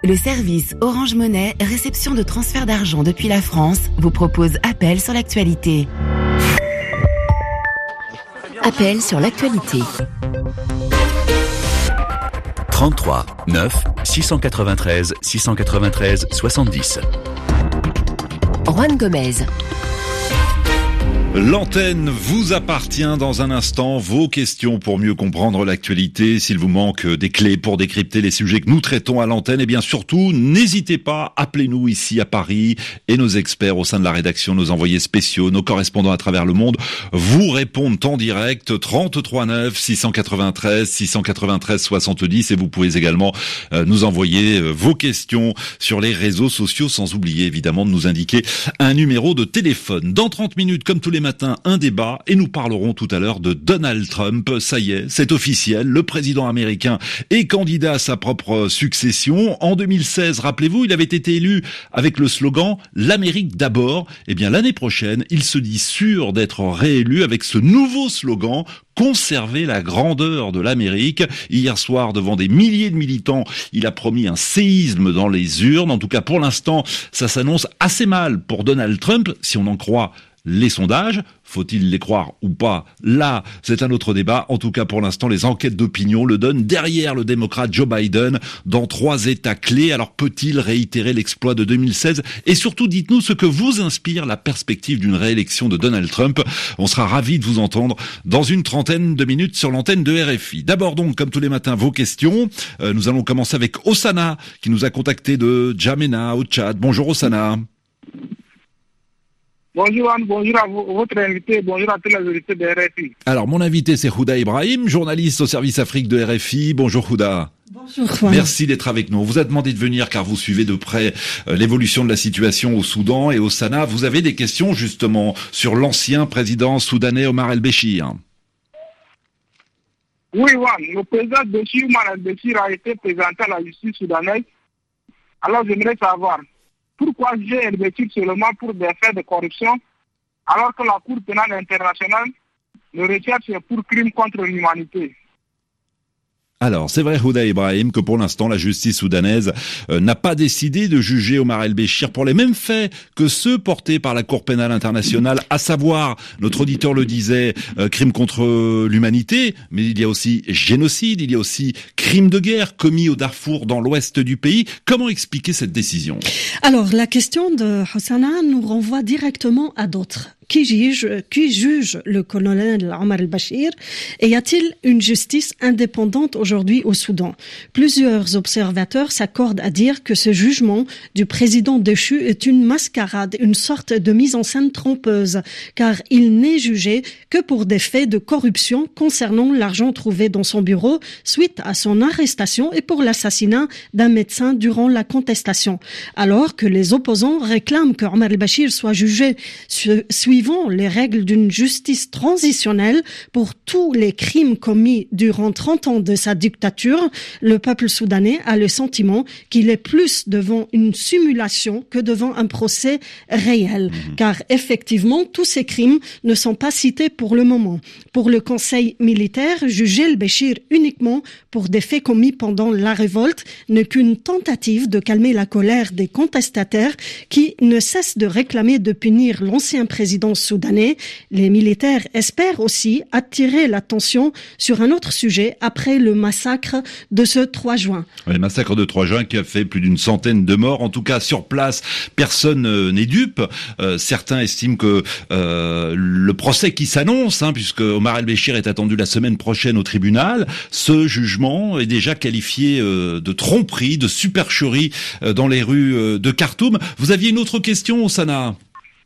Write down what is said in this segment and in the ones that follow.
Le service Orange Monnaie, réception de transfert d'argent depuis la France, vous propose Appel sur l'actualité. Appel sur l'actualité. 33 9 693 693 70. Juan Gomez. L'antenne vous appartient dans un instant. Vos questions pour mieux comprendre l'actualité. S'il vous manque des clés pour décrypter les sujets que nous traitons à l'antenne, et bien surtout, n'hésitez pas, appelez-nous ici à Paris et nos experts au sein de la rédaction, nos envoyés spéciaux, nos correspondants à travers le monde vous répondent en direct. 33 9 693 693 70 et vous pouvez également nous envoyer vos questions sur les réseaux sociaux sans oublier évidemment de nous indiquer un numéro de téléphone. Dans 30 minutes, comme tous les matin, un débat et nous parlerons tout à l'heure de Donald Trump. Ça y est, c'est officiel, le président américain est candidat à sa propre succession. En 2016, rappelez-vous, il avait été élu avec le slogan « L'Amérique d'abord ». Eh bien, l'année prochaine, il se dit sûr d'être réélu avec ce nouveau slogan « Conserver la grandeur de l'Amérique ». Hier soir, devant des milliers de militants, il a promis un séisme dans les urnes. En tout cas, pour l'instant, ça s'annonce assez mal pour Donald Trump, si on en croit les sondages. Faut-il les croire ou pas? Là, c'est un autre débat. En tout cas, pour l'instant, les enquêtes d'opinion le donnent derrière le démocrate Joe Biden dans 3 États clés. Alors, peut-il réitérer l'exploit de 2016? Et surtout, dites-nous ce que vous inspire la perspective d'une réélection de Donald Trump. On sera ravis de vous entendre dans une trentaine de minutes sur l'antenne de RFI. D'abord donc, comme tous les matins, vos questions. Nous allons commencer avec Osana, qui nous a contacté de Djamena, au Tchad. Bonjour Osana. Bonjour Anne, bonjour à votre invité, bonjour à tous les auditeurs de RFI. Alors, mon invité, c'est Houda Ibrahim, journaliste au service Afrique de RFI. Bonjour Houda. Bonjour Juan. Merci d'être avec nous. On vous a demandé de venir car vous suivez de près l'évolution de la situation au Soudan et au Sanaa. Vous avez des questions justement sur l'ancien président soudanais Omar el-Béchir. Oui Juan, le président Béchir, Omar el-Béchir, a été présenté à la justice soudanaise. Alors j'aimerais savoir pourquoi juger el-Béchir seulement pour des faits de corruption alors que la Cour pénale internationale le recherche pour crimes contre l'humanité. Alors, c'est vrai, Houda Ibrahim, que pour l'instant, la justice soudanaise n'a pas décidé de juger Omar el-Béchir pour les mêmes faits que ceux portés par la Cour pénale internationale, à savoir, notre auditeur le disait, crimes contre l'humanité, mais il y a aussi génocide, il y a aussi crimes de guerre commis au Darfour dans l'ouest du pays. Comment expliquer cette décision? Alors, la question de Hossana nous renvoie directement à d'autres. Qui juge le colonel Omar el-Béchir? Et y a-t-il une justice indépendante aujourd'hui au Soudan? Plusieurs observateurs s'accordent à dire que ce jugement du président déchu est une mascarade, une sorte de mise en scène trompeuse, car il n'est jugé que pour des faits de corruption concernant l'argent trouvé dans son bureau suite à son arrestation et pour l'assassinat d'un médecin durant la contestation. Alors que les opposants réclament que Omar el-Béchir soit jugé suivant les règles d'une justice transitionnelle pour tous les crimes commis durant 30 ans de sa dictature, le peuple soudanais a le sentiment qu'il est plus devant une simulation que devant un procès réel. Car effectivement, tous ces crimes ne sont pas cités pour le moment. Pour le conseil militaire, juger el-Béchir uniquement pour des faits commis pendant la révolte n'est qu'une tentative de calmer la colère des contestataires qui ne cessent de réclamer de punir l'ancien président soudanais. Les militaires espèrent aussi attirer l'attention sur un autre sujet après le massacre de ce 3 juin. Le massacre de 3 juin qui a fait plus d'une centaine de morts. En tout cas, sur place, personne n'est dupe. Certains estiment que le procès qui s'annonce, puisque Omar el-Béchir est attendu la semaine prochaine au tribunal, ce jugement est déjà qualifié de tromperie, de supercherie dans les rues de Khartoum. Vous aviez une autre question, Osana?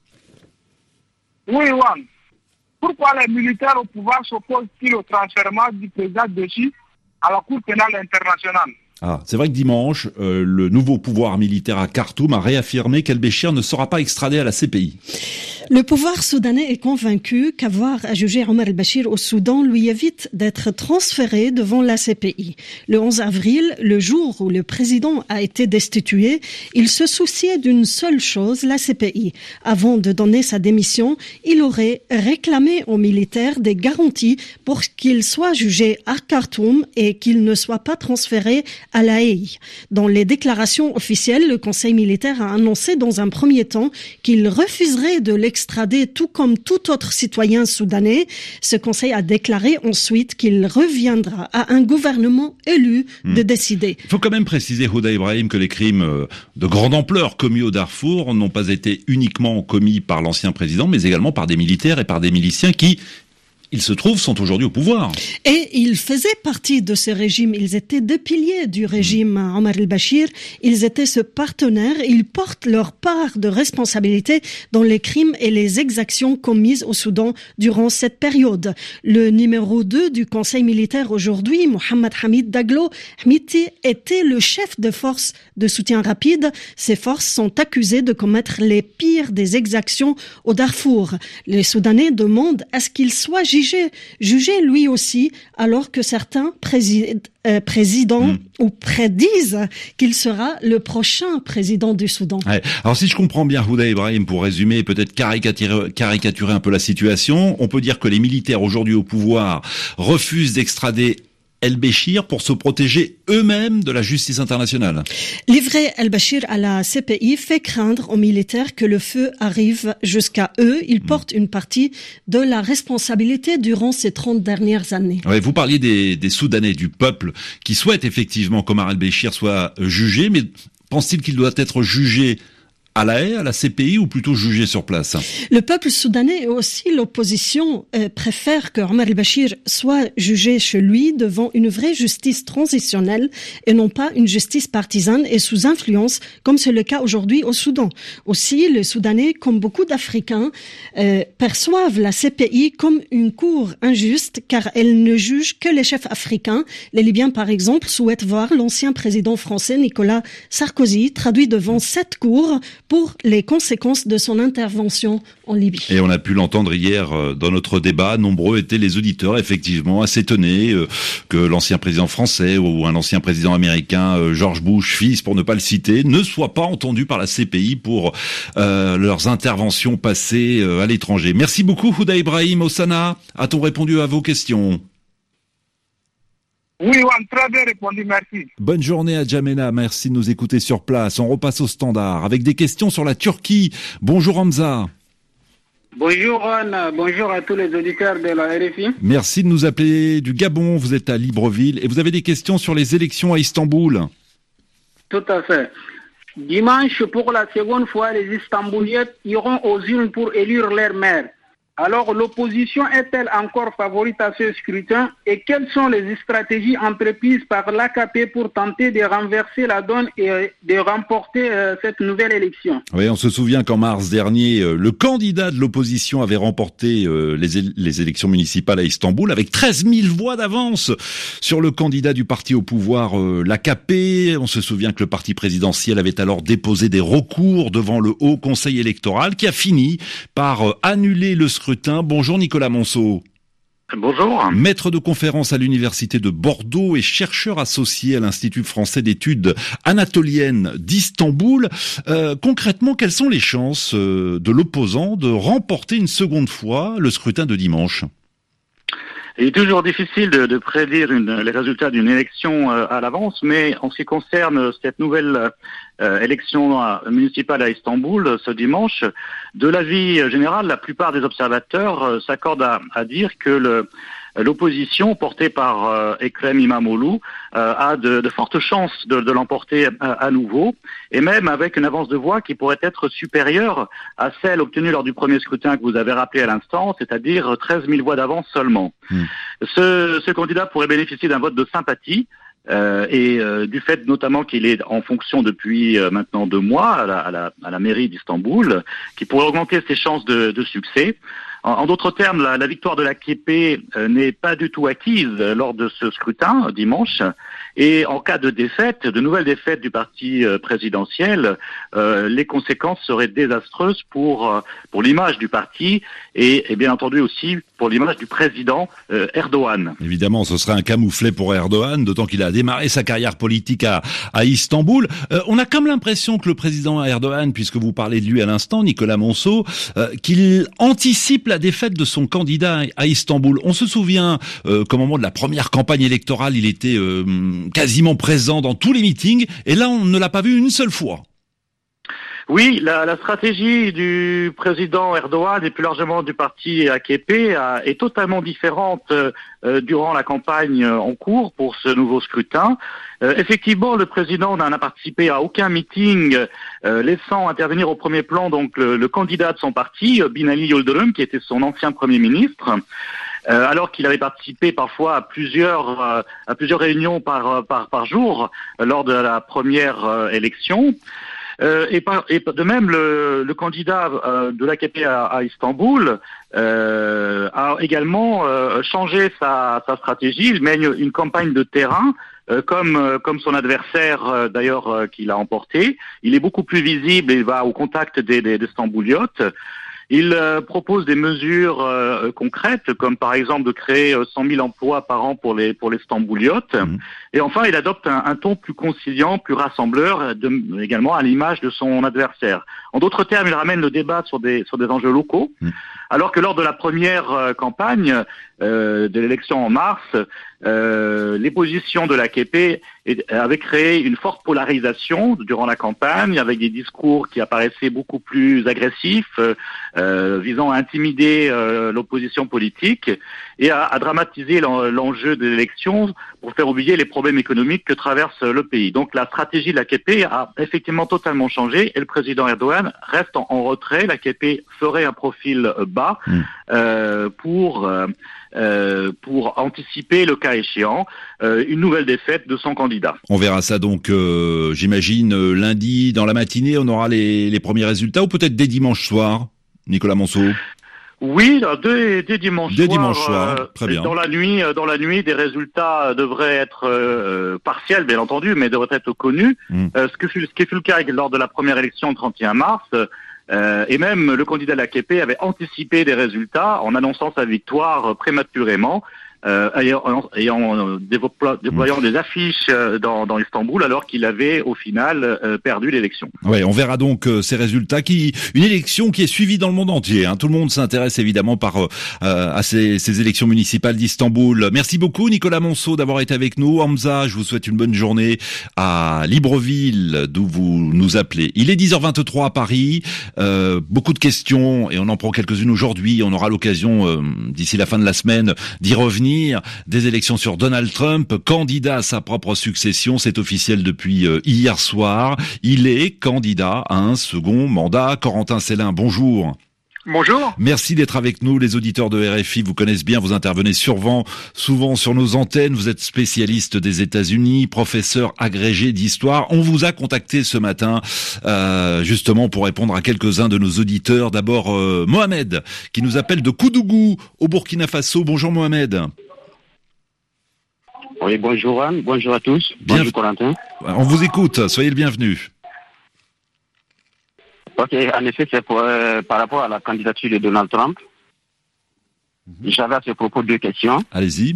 Oui, Juan. Pourquoi les militaires au pouvoir s'opposent-ils au transfèrement du président Béchir à la Cour pénale internationale? C'est vrai que dimanche, le nouveau pouvoir militaire à Khartoum a réaffirmé qu'el-Béchir ne sera pas extradé à la CPI. Le pouvoir soudanais est convaincu qu'avoir à juger Omar el-Béchir au Soudan lui évite d'être transféré devant la CPI. Le 11 avril, le jour où le président a été destitué, il se souciait d'une seule chose, la CPI. Avant de donner sa démission, il aurait réclamé aux militaires des garanties pour qu'il soit jugé à Khartoum et qu'il ne soit pas transféré à La Haye. Dans les déclarations officielles, le Conseil militaire a annoncé dans un premier temps qu'il refuserait de l'extrader tout comme tout autre citoyen soudanais. Ce Conseil a déclaré ensuite qu'il reviendra à un gouvernement élu de décider. Il faut quand même préciser, Houda Ibrahim, que les crimes de grande ampleur commis au Darfour n'ont pas été uniquement commis par l'ancien président, mais également par des militaires et par des miliciens qui, il se trouve, sont aujourd'hui au pouvoir. Et ils faisaient partie de ce régime. Ils étaient des piliers du régime Omar el-Bashir. Ils étaient ce partenaire. Ils portent leur part de responsabilité dans les crimes et les exactions commises au Soudan durant cette période. Le numéro 2 du Conseil militaire aujourd'hui, Mohamed Hamid Daglo, Hamiti, était le chef de forces de soutien rapide. Ces forces sont accusées de commettre les pires des exactions au Darfour. Les Soudanais demandent à ce qu'ils soient jugé lui aussi, alors que certains présidents ou prédisent qu'il sera le prochain président du Soudan. Ouais. Alors si je comprends bien, Houda Ibrahim, pour résumer, peut-être caricaturer un peu la situation, on peut dire que les militaires aujourd'hui au pouvoir refusent d'extrader El-Béchir pour se protéger eux-mêmes de la justice internationale. Livrer El-Béchir à la CPI fait craindre aux militaires que le feu arrive jusqu'à eux. Ils portent une partie de la responsabilité durant ces 30 dernières années. Ouais, vous parliez des Soudanais, du peuple, qui souhaitent effectivement qu'Omar El-Béchir soit jugé, mais pense-t-il qu'il doit être jugé à La Haye, à la CPI, ou plutôt jugé sur place? Le peuple soudanais et aussi l'opposition préfèrent que Omar el-Bashir soit jugé chez lui devant une vraie justice transitionnelle et non pas une justice partisane et sous influence, comme c'est le cas aujourd'hui au Soudan. Aussi, les Soudanais, comme beaucoup d'Africains, perçoivent la CPI comme une cour injuste car elle ne juge que les chefs africains. Les Libyens, par exemple, souhaitent voir l'ancien président français Nicolas Sarkozy traduit devant cette cour pour les conséquences de son intervention en Libye. Et on a pu l'entendre hier dans notre débat. Nombreux étaient les auditeurs, effectivement, à s'étonner que l'ancien président français ou un ancien président américain, George Bush, fils, pour ne pas le citer, ne soit pas entendu par la CPI pour leurs interventions passées à l'étranger. Merci beaucoup, Houda Ibrahim. Osana, a-t-on répondu à vos questions? Oui, on a très bien répondu, merci. Bonne journée à Djamena, merci de nous écouter sur place. On repasse au standard avec des questions sur la Turquie. Bonjour Hamza. Bonjour Anne, bonjour à tous les auditeurs de la RFI. Merci de nous appeler du Gabon, vous êtes à Libreville et vous avez des questions sur les élections à Istanbul. Tout à fait. Dimanche, pour la seconde fois, les Istanbuliens iront aux urnes pour élire leur maire. Alors, l'opposition est-elle encore favorite à ce scrutin et quelles sont les stratégies entreprises par l'AKP pour tenter de renverser la donne et de remporter cette nouvelle élection? Oui, on se souvient qu'en mars dernier, le candidat de l'opposition avait remporté les élections municipales à Istanbul avec 13 000 voix d'avance sur le candidat du parti au pouvoir, l'AKP. On se souvient que le parti présidentiel avait alors déposé des recours devant le Haut Conseil électoral qui a fini par annuler le scrutin. Bonjour Nicolas Monceau. Bonjour. Maître de conférence à l'université de Bordeaux et chercheur associé à l'Institut français d'études anatoliennes d'Istanbul. Concrètement, quelles sont les chances de l'opposant de remporter une seconde fois le scrutin de dimanche ? Il est toujours difficile de prédire les résultats d'une élection à l'avance, mais en ce qui concerne cette nouvelle élection municipale à Istanbul ce dimanche, de l'avis général, la plupart des observateurs s'accordent à dire que l'opposition portée par Ekrem İmamoğlu a de fortes chances de l'emporter à nouveau, et même avec une avance de voix qui pourrait être supérieure à celle obtenue lors du premier scrutin que vous avez rappelé à l'instant, c'est-à-dire 13 000 voix d'avance seulement. Ce candidat pourrait bénéficier d'un vote de sympathie, et du fait notamment qu'il est en fonction depuis maintenant 2 mois à la mairie d'Istanbul, qui pourrait augmenter ses chances de succès. En d'autres termes, la victoire de l'AKP n'est pas du tout acquise lors de ce scrutin dimanche. Et en cas de défaite, de nouvelles défaites du parti présidentiel, les conséquences seraient désastreuses pour l'image du parti et bien entendu aussi pour l'image du président Erdogan. Évidemment, ce serait un camouflet pour Erdogan, d'autant qu'il a démarré sa carrière politique à Istanbul. On a comme l'impression que le président Erdogan, puisque vous parlez de lui à l'instant, Nicolas Monceau, qu'il anticipe la la défaite de son candidat à Istanbul. On se souvient qu'au moment de la première campagne électorale, il était quasiment présent dans tous les meetings, et là on ne l'a pas vu une seule fois. Oui, la stratégie du président Erdogan et plus largement du parti AKP est totalement différente durant la campagne en cours pour ce nouveau scrutin. Effectivement, le président n'a participé à aucun meeting, laissant intervenir au premier plan donc le candidat de son parti, Binali Yıldırım, qui était son ancien premier ministre. Alors qu'il avait participé parfois à plusieurs réunions par jour lors de la première élection. Et de même, le candidat de l'AKP à Istanbul a également changé sa stratégie. Il mène une campagne de terrain, comme son adversaire d'ailleurs qu'il a emporté. Il est beaucoup plus visible et il va au contact des Stambouliotes. Il propose des mesures concrètes, comme par exemple de créer 100 000 emplois par an pour les Stambouliotes. Et enfin, il adopte un ton plus conciliant, plus rassembleur, également à l'image de son adversaire. En d'autres termes, il ramène le débat sur des enjeux locaux, alors que lors de la première campagne de l'élection en mars, les positions de l'AKP avaient créé une forte polarisation durant la campagne, avec des discours qui apparaissaient beaucoup plus agressifs, visant à intimider l'opposition politique et à dramatiser l'enjeu de l'élection pour faire oublier les problèmes économiques que traverse le pays. Donc la stratégie de l'AKP a effectivement totalement changé et le président Erdogan reste en retrait. L'AKP ferait un profil bas pour anticiper le cas échéant une nouvelle défaite de son candidat. On verra ça donc, j'imagine, lundi dans la matinée, on aura les premiers résultats, ou peut-être dès dimanche soir, Nicolas Monceau? Oui, dès dimanche soir, très bien. Dans la nuit, des résultats devraient être partiels, bien entendu, mais devraient être connus. Ce qui fut le cas lors de la première élection le 31 mars. Et même le candidat de l'AKP avait anticipé des résultats en annonçant sa victoire prématurément, déployant des affiches dans Istanbul, alors qu'il avait au final perdu l'élection. Ouais, on verra donc ces résultats. Une élection qui est suivie dans le monde entier. Tout le monde s'intéresse évidemment à ces élections municipales d'Istanbul. Merci beaucoup Nicolas Monceau d'avoir été avec nous. Hamza, je vous souhaite une bonne journée à Libreville, d'où vous nous appelez. Il est 10h23 à Paris. Beaucoup de questions et on en prend quelques-unes aujourd'hui. On aura l'occasion d'ici la fin de la semaine d'y revenir. Des élections sur Donald Trump, candidat à sa propre succession, c'est officiel depuis hier soir. Il est candidat à un second mandat. Corentin Sellin, bonjour. Bonjour. Merci d'être avec nous. Les auditeurs de RFI vous connaissent bien. Vous intervenez souvent sur nos antennes. Vous êtes spécialiste des États-Unis, professeur agrégé d'histoire. On vous a contacté ce matin, justement pour répondre à quelques-uns de nos auditeurs. D'abord, Mohamed, qui nous appelle de Koudougou, au Burkina Faso. Bonjour Mohamed. Oui, bonjour Anne. Bonjour à tous. Bonjour Corentin. On vous écoute. Soyez le bienvenu. Ok, en effet, c'est par rapport à la candidature de Donald Trump. J'avais à ce propos deux questions. Allez-y.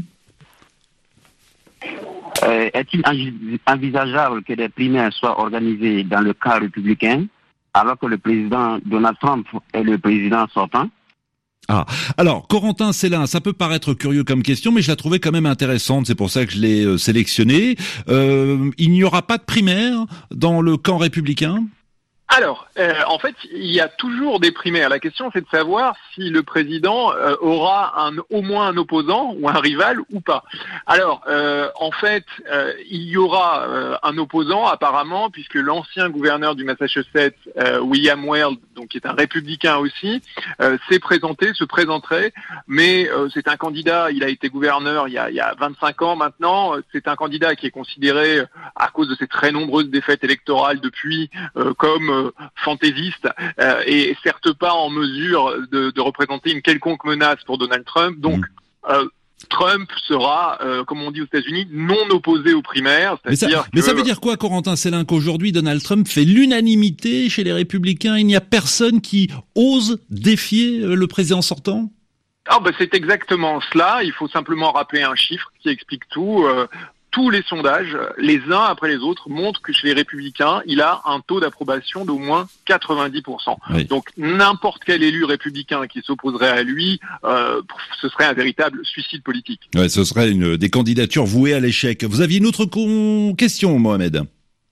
Est-il envisageable que des primaires soient organisées dans le camp républicain alors que le président Donald Trump est le président sortant? Alors, Corentin Sellin, ça peut paraître curieux comme question, mais je la trouvais quand même intéressante, c'est pour ça que je l'ai sélectionnée. Il n'y aura pas de primaire dans le camp républicain ? Alors, en fait, il y a toujours des primaires. La question, c'est de savoir si le président aura au moins un opposant ou un rival ou pas. Alors, en fait, il y aura un opposant apparemment, puisque l'ancien gouverneur du Massachusetts, William Weld, donc qui est un républicain aussi, se présenterait, mais c'est un candidat, il a été gouverneur il y a 25 ans maintenant, c'est un candidat qui est considéré, à cause de ses très nombreuses défaites électorales depuis, comme fantaisiste et certes pas en mesure de représenter une quelconque menace pour Donald Trump. Donc Trump sera, comme on dit aux États-Unis, non opposé aux primaires. Mais ça veut dire quoi, Corentin Sellin, qu'aujourd'hui Donald Trump fait l'unanimité chez les Républicains? Il n'y a personne qui ose défier le président sortant? C'est exactement cela. Il faut simplement rappeler un chiffre qui explique tout. tous les sondages, les uns après les autres, montrent que chez les Républicains, il a un taux d'approbation d'au moins 90%. Oui. Donc n'importe quel élu républicain qui s'opposerait à lui, ce serait un véritable suicide politique. Ouais, ce serait des candidatures vouées à l'échec. Vous aviez une autre question, Mohamed?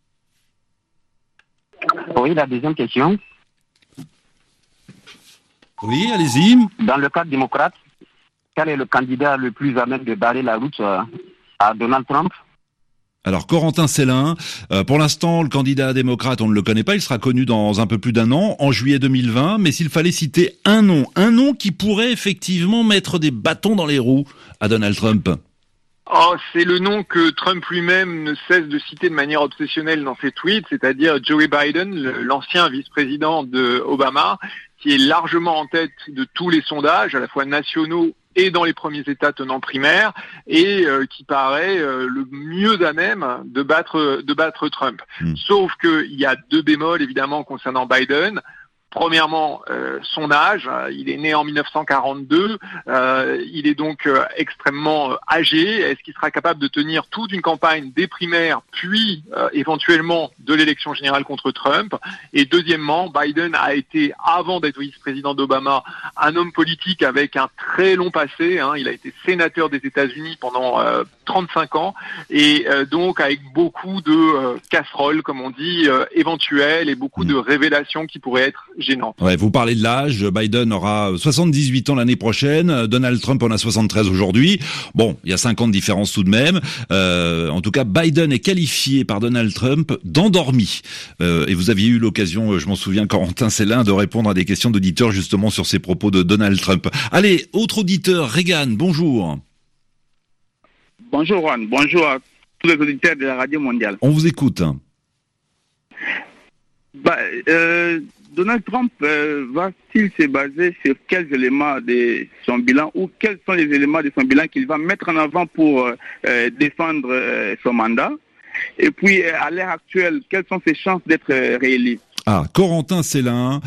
Oui, la deuxième question. Oui, allez-y. Dans le cadre démocrate, quel est le candidat le plus à même de barrer la route à Donald Trump? Alors, Corentin Célin, pour l'instant, le candidat démocrate, on ne le connaît pas, il sera connu dans un peu plus d'un an, en juillet 2020, mais s'il fallait citer un nom qui pourrait effectivement mettre des bâtons dans les roues à Donald Trump. Oh, c'est le nom que Trump lui-même ne cesse de citer de manière obsessionnelle dans ses tweets, c'est-à-dire Joe Biden, l'ancien vice-président de Obama, qui est largement en tête de tous les sondages, à la fois nationaux et dans les premiers États tenants primaires, et qui paraît le mieux à même de battre Trump. Sauf qu'il y a deux bémols, évidemment, concernant Biden. Premièrement, son âge, il est né en 1942, il est donc extrêmement âgé. Est-ce qu'il sera capable de tenir toute une campagne des primaires, puis éventuellement de l'élection générale contre Trump? Et deuxièmement, Biden a été, avant d'être vice-président d'Obama, un homme politique avec un très long passé. Il a été sénateur des États-Unis pendant 35 ans, et donc avec beaucoup de casseroles, comme on dit, éventuelles, et beaucoup de révélations qui pourraient être gênantes. Ouais, vous parlez de l'âge, Biden aura 78 ans l'année prochaine, Donald Trump en a 73 aujourd'hui. Bon, il y a 5 ans de différence tout de même. En tout cas, Biden est qualifié par Donald Trump d'endormi. Et vous aviez eu l'occasion, je m'en souviens, Corentin Célin, de répondre à des questions d'auditeurs justement sur ces propos de Donald Trump. Allez, autre auditeur, Regan, bonjour. Bonjour Juan, bonjour à tous les auditeurs de la Radio Mondiale. On vous écoute. Donald Trump va-t-il se baser sur quels éléments de son bilan, ou quels sont les éléments de son bilan qu'il va mettre en avant pour défendre son mandat? Et puis, à l'heure actuelle, quelles sont ses chances d'être réélu? Corentin Célin,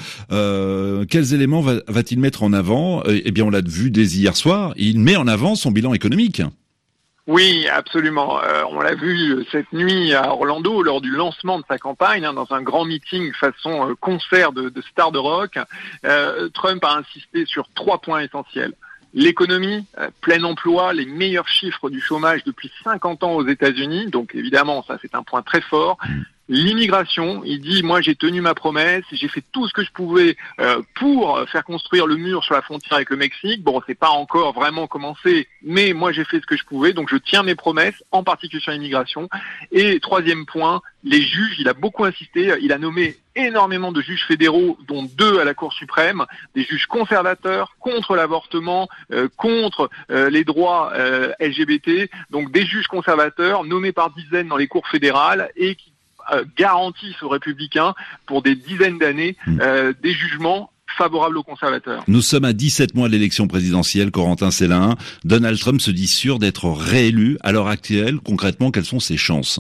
quels éléments va-t-il mettre en avant? Eh bien, on l'a vu dès hier soir, il met en avant son bilan économique. Oui, absolument. On l'a vu cette nuit à Orlando lors du lancement de sa campagne, dans un grand meeting façon concert de stars de rock. Trump a insisté sur 3 points essentiels. L'économie, plein emploi, les meilleurs chiffres du chômage depuis 50 ans aux États-Unis. Donc évidemment, ça c'est un point très fort. L'immigration, il dit, moi j'ai tenu ma promesse, j'ai fait tout ce que je pouvais pour faire construire le mur sur la frontière avec le Mexique. Bon, c'est pas encore vraiment commencé, mais moi j'ai fait ce que je pouvais, donc je tiens mes promesses, en particulier sur l'immigration. Et 3e point, les juges, il a beaucoup insisté, il a nommé énormément de juges fédéraux, dont 2 à la Cour suprême, des juges conservateurs contre l'avortement, contre les droits LGBT, donc des juges conservateurs nommés par dizaines dans les cours fédérales et qui garantissent aux républicains pour des dizaines d'années des jugements favorables aux conservateurs. Nous sommes à 17 mois de l'élection présidentielle, Corentin Célin. Donald Trump se dit sûr d'être réélu. À l'heure actuelle, concrètement, quelles sont ses chances?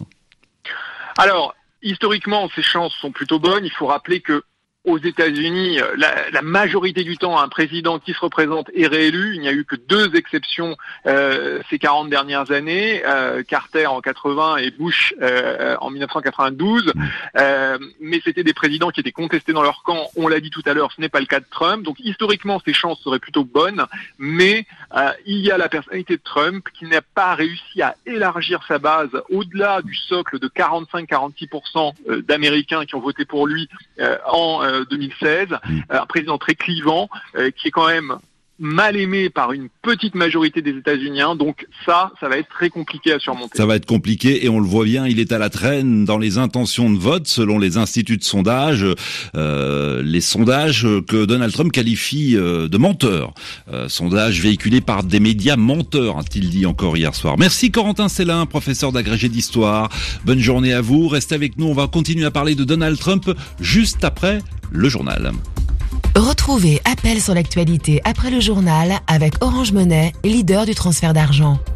Alors, historiquement, ses chances sont plutôt bonnes. Il faut rappeler que aux États-Unis, la majorité du temps, un président qui se représente est réélu. Il n'y a eu que 2 exceptions ces 40 dernières années, Carter en 80 et Bush en 1992. Mais c'était des présidents qui étaient contestés dans leur camp. On l'a dit tout à l'heure, ce n'est pas le cas de Trump. Donc historiquement, ses chances seraient plutôt bonnes. Mais il y a la personnalité de Trump qui n'a pas réussi à élargir sa base au-delà du socle de 45-46% d'Américains qui ont voté pour lui en 2016, un président très clivant, qui est quand même mal aimé par une petite majorité des États-Unis. Donc ça va être très compliqué à surmonter. Ça va être compliqué et on le voit bien, il est à la traîne dans les intentions de vote selon les instituts de sondage, les sondages que Donald Trump qualifie de menteurs. Sondages véhiculés par des médias menteurs, a-t-il dit encore hier soir. Merci Corentin Célin, professeur d'agrégé d'histoire. Bonne journée à vous, restez avec nous, on va continuer à parler de Donald Trump juste après le journal. Retrouvez Appel sur l'actualité après le journal avec Orange Money, leader du transfert d'argent.